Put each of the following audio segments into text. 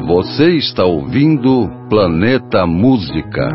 Você está ouvindo Planeta Música.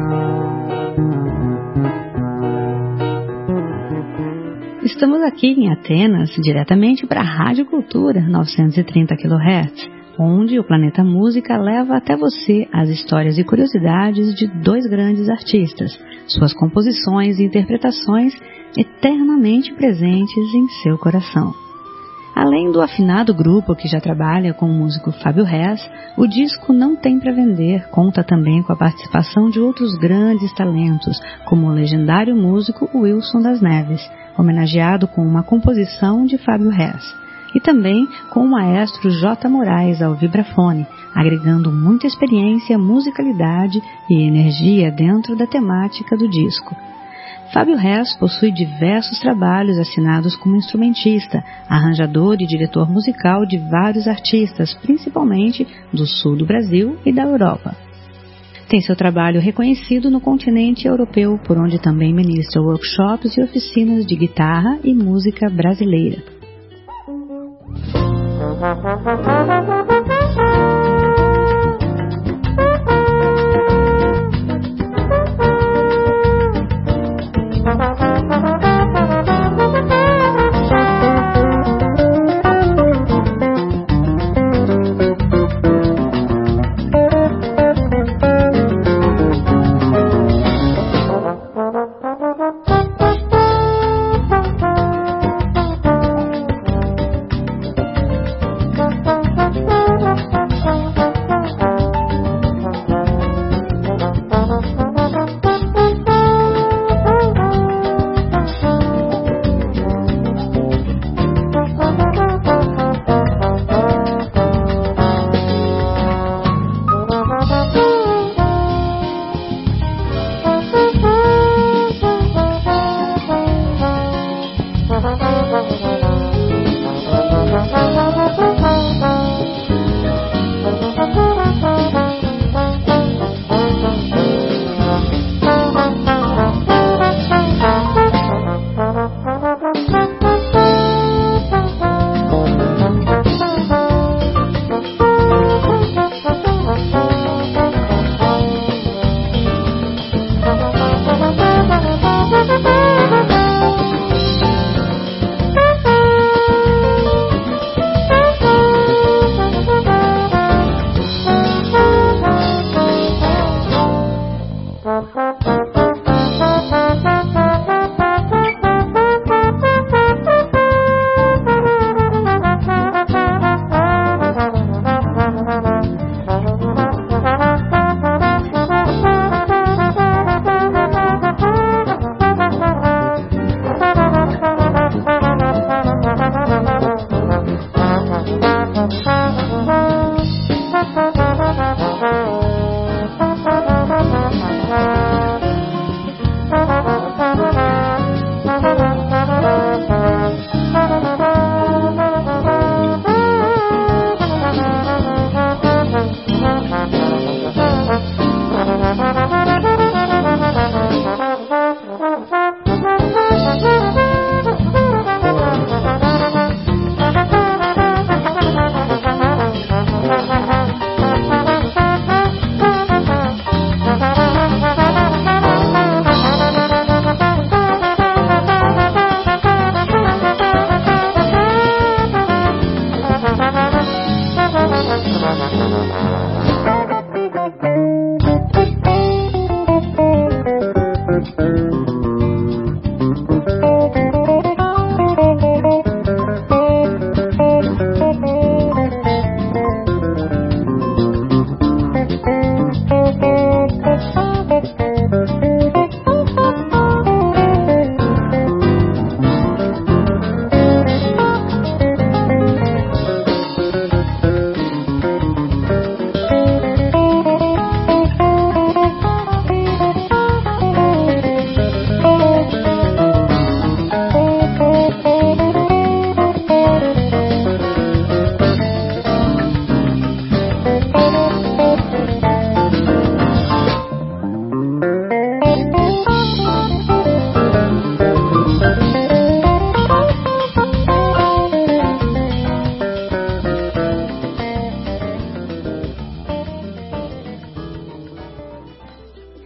Estamos aqui em Atenas, diretamente para a Rádio Cultura 930 kHz, onde o Planeta Música leva até você as histórias e curiosidades de dois grandes artistas, suas composições e interpretações eternamente presentes em seu coração. Além do afinado grupo que já trabalha com o músico Fábio Rez, o disco Não Tem Pra Vender conta também com a participação de outros grandes talentos, como o legendário músico Wilson das Neves, homenageado com uma composição de Fábio Rez, e também com o maestro J. Moraes ao vibrafone, agregando muita experiência, musicalidade e energia dentro da temática do disco. Fábio Rez possui diversos trabalhos assinados como instrumentista, arranjador e diretor musical de vários artistas, principalmente do sul do Brasil e da Europa. Tem seu trabalho reconhecido no continente europeu, por onde também ministra workshops e oficinas de guitarra e música brasileira.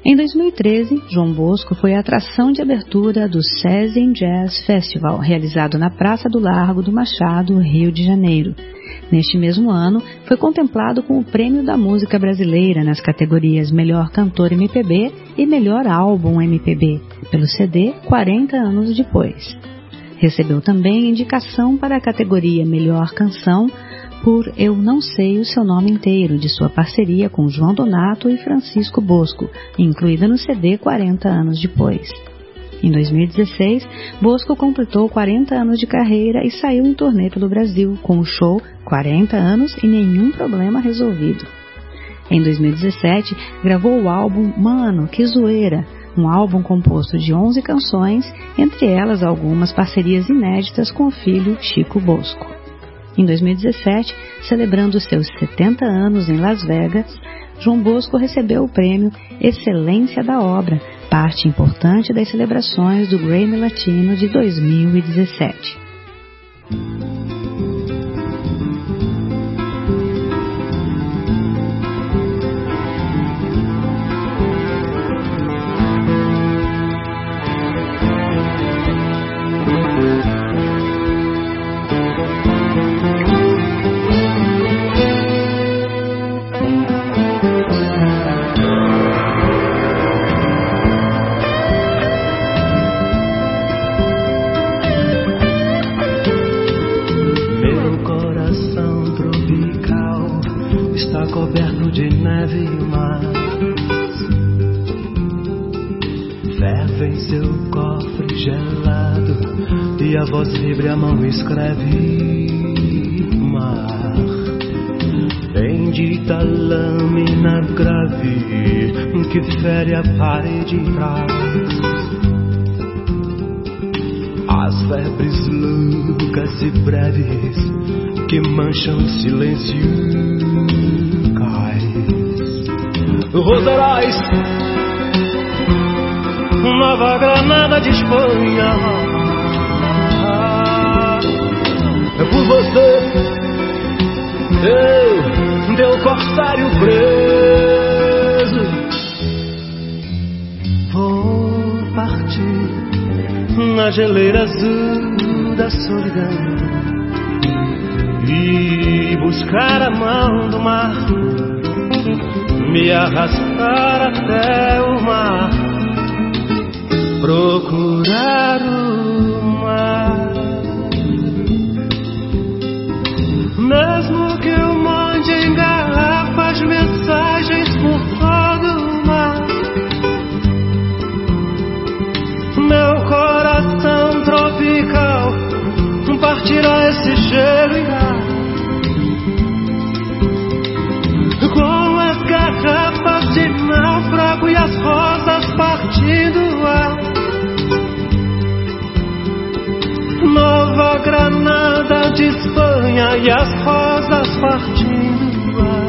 Em 2013, João Bosco foi a atração de abertura do SESI Jazz Festival, realizado na Praça do Largo do Machado, Rio de Janeiro. Neste mesmo ano, foi contemplado com o Prêmio da Música Brasileira nas categorias Melhor Cantor MPB e Melhor Álbum MPB, pelo CD 40 anos depois. Recebeu também indicação para a categoria Melhor Canção por Eu Não Sei o Seu Nome Inteiro, de sua parceria com João Donato e Francisco Bosco, incluída no CD 40 anos depois. Em 2016, Bosco completou 40 anos de carreira e saiu em turnê pelo Brasil, com o show 40 anos e nenhum problema resolvido. Em 2017, gravou o álbum Mano, Que Zoeira, um álbum composto de 11 canções, entre elas algumas parcerias inéditas com o filho Chico Bosco. Em 2017, celebrando seus 70 anos em Las Vegas, João Bosco recebeu o prêmio Excelência da Obra, parte importante das celebrações do Grammy Latino de 2017. Coberto de neve e mar, ferve em seu cofre gelado e a voz vibra, a mão escreve mar. Bendita lâmina grave que fere a parede e traz as febres loucas e breves que mancham o silêncio. Roserais, Nova Granada de Espanha, é por você, teu corsário preso. Vou partir na geleira azul da solidão e buscar a mão do mar, me arrastar até o mar, procurar o mar. Mesmo que eu mande em garrafas mensagens por todo o mar, meu coração tropical partirá esse gelo e irá com as garrafas de náufrago e as rosas partindo o ar. Nova Granada de Espanha e as rosas partindo o ar.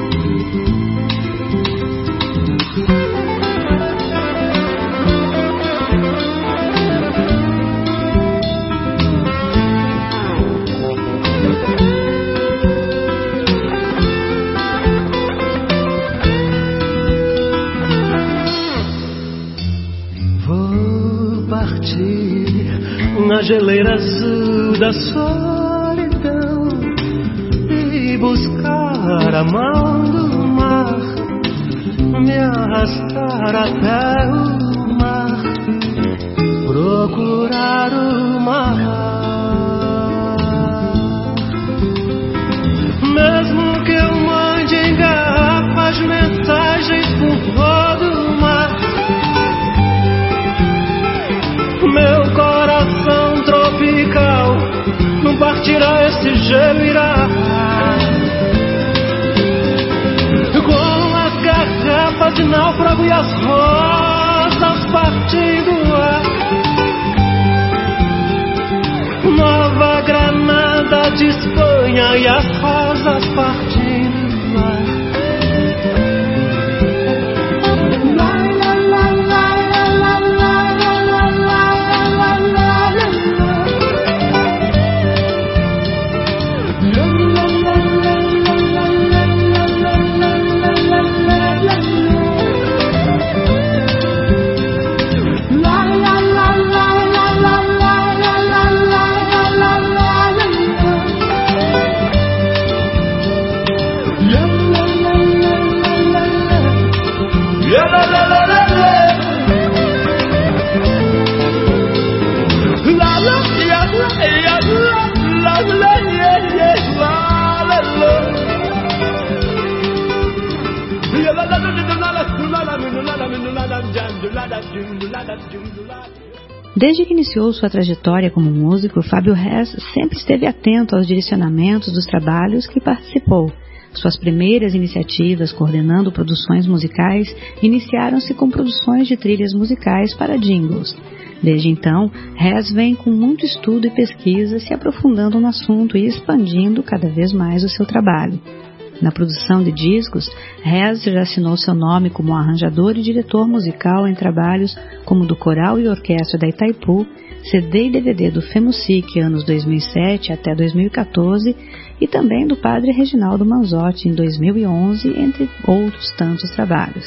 Na geleira azul da solidão e buscar a mão do mar, me arrastar até o mar, procurar o mar. Mesmo que eu mande em garrafas mensagens por todo o mar, meu coração tropical não partirá, esse gelo irá com as garrafas de náufrago e as rosas partindo o ar. Nova Granada de Espanha e as rosas partindo o ar. Desde que iniciou sua trajetória como músico, Fábio Rez sempre esteve atento aos direcionamentos dos trabalhos que participou. Suas primeiras iniciativas coordenando produções musicais iniciaram-se com produções de trilhas musicais para jingles. Desde então, Rez vem com muito estudo e pesquisa, se aprofundando no assunto e expandindo cada vez mais o seu trabalho. Na produção de discos, Rez já assinou seu nome como arranjador e diretor musical em trabalhos como do Coral e Orquestra da Itaipu, CD e DVD do FEMUSIC anos 2007 até 2014 e também do Padre Reginaldo Manzotti em 2011, entre outros tantos trabalhos.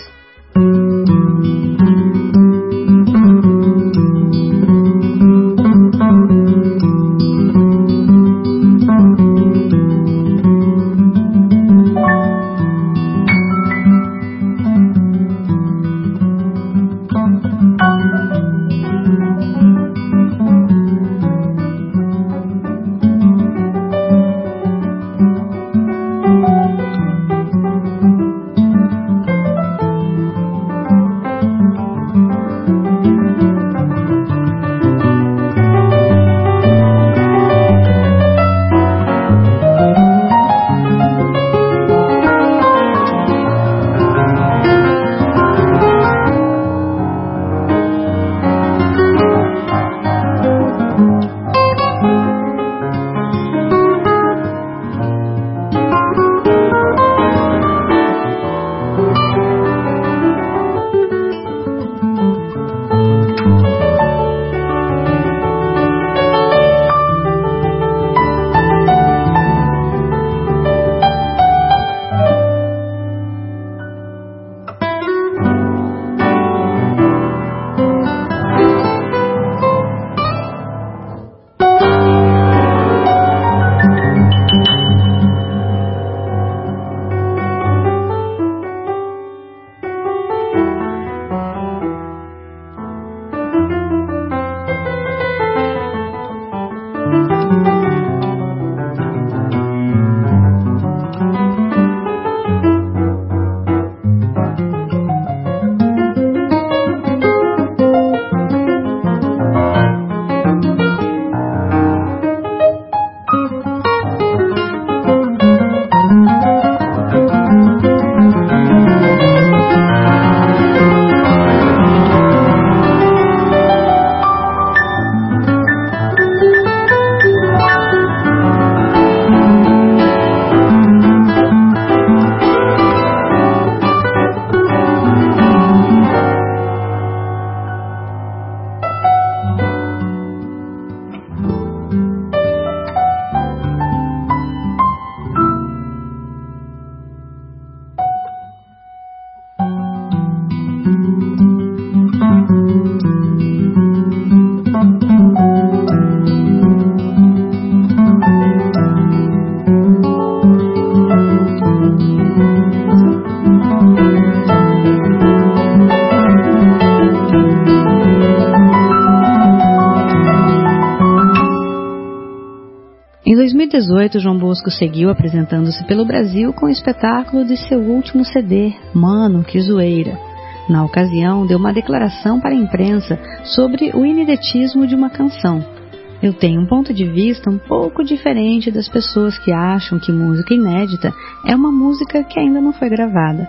Em 2018, João Bosco seguiu apresentando-se pelo Brasil com o espetáculo de seu último CD, Mano, que Zoeira. Na ocasião, deu uma declaração para a imprensa sobre o inedetismo de uma canção. Eu tenho um ponto de vista um pouco diferente das pessoas que acham que música inédita é uma música que ainda não foi gravada.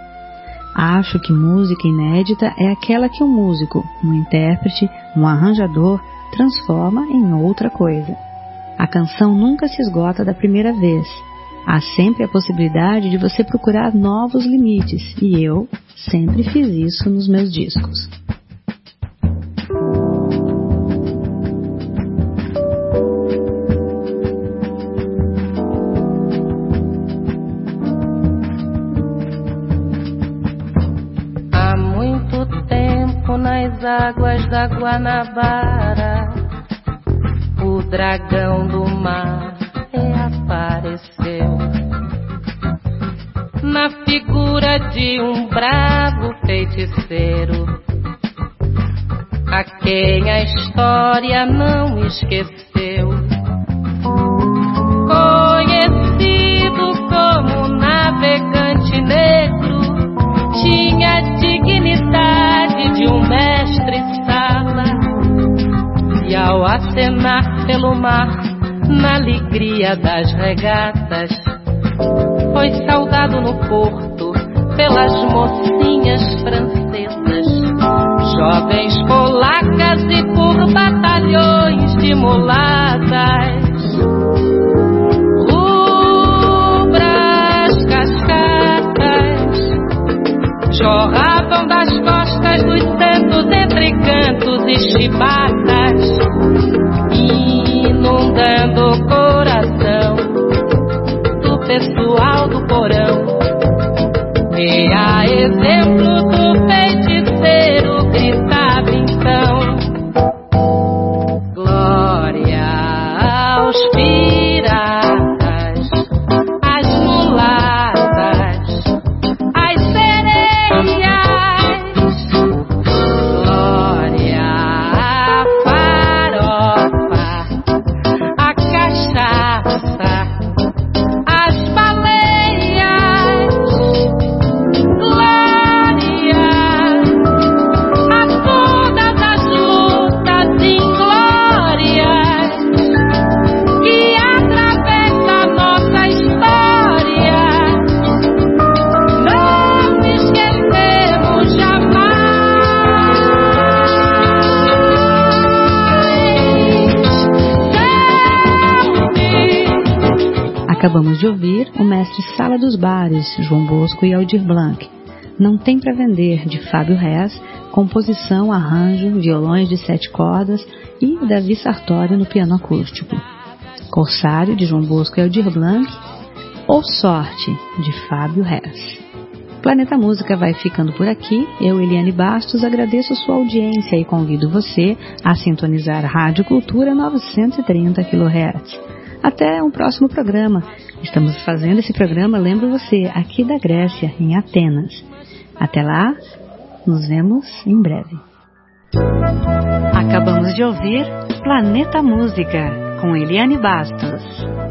Acho que música inédita é aquela que um músico, um intérprete, um arranjador, transforma em outra coisa. A canção nunca se esgota da primeira vez. Há sempre a possibilidade de você procurar novos limites, e eu sempre fiz isso nos meus discos. Há muito tempo nas águas da Guanabara, o dragão do mar reapareceu na figura de um bravo feiticeiro, a quem a história não esqueceu. Conhecido como navegante negro, tinha a dignidade de um mestre acenar pelo mar, na alegria das regatas. Foi saudado no porto pelas mocinhas francesas, jovens polacas e por batalhões de mulatas. Rubras cascatas jorravam das costas dos santos entre cantos e chibatas, inundando o coração do pessoal do porão. E a exemplo do feiticeiro gritava então: glória aos piratas, às mulatas, às sereias, glória à farofa, à cachaça, às baleias, glória a todas as lutas inglórias que através da nossa história não esquecemos jamais. Acabamos de ouvir o mestre Sala dos Bares, João Bosco e Aldir Blanc. Não Tem Pra Vender, de Fábio Rez, composição, arranjo, violões de 7 cordas e Davi Sartori no piano acústico. Corsário, de João Bosco e Aldir Blanc, ou Sorte, de Fábio Rez. Planeta Música vai ficando por aqui. Eu, Eliane Bastos, agradeço sua audiência e convido você a sintonizar a Rádio Cultura 930 kHz. Até um próximo programa. Estamos fazendo esse programa, lembro você, aqui da Grécia, em Atenas. Até lá, nos vemos em breve. Acabamos de ouvir Planeta Música, com Eliane Bastos.